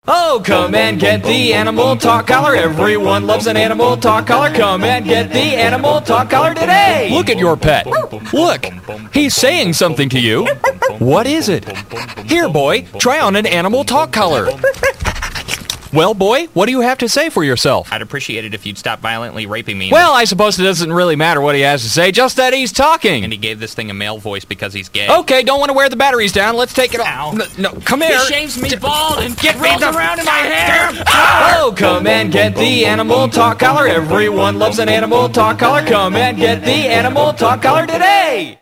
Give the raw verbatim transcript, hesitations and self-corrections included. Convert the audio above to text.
Oh, come and get the Animal Talk collar. Everyone loves an Animal Talk collar. Come and get the Animal Talk collar today. Look at your pet. Look, he's saying something to you. What is it? Here, boy, try on an Animal Talk collar. Well, boy, what do you have to say for yourself? I'd appreciate it if you'd stop violently raping me. Well, I suppose it doesn't really matter what he has to say, just that he's talking. And he gave this thing a male voice because he's gay. Okay, don't want to wear the batteries down. Let's take it off. Ow. No, no, come here. He shaves me bald and Get me rolls the- around in my hair. Oh, come and get the Animal Talk collar. Everyone loves an Animal Talk collar. Come and get the Animal Talk collar today.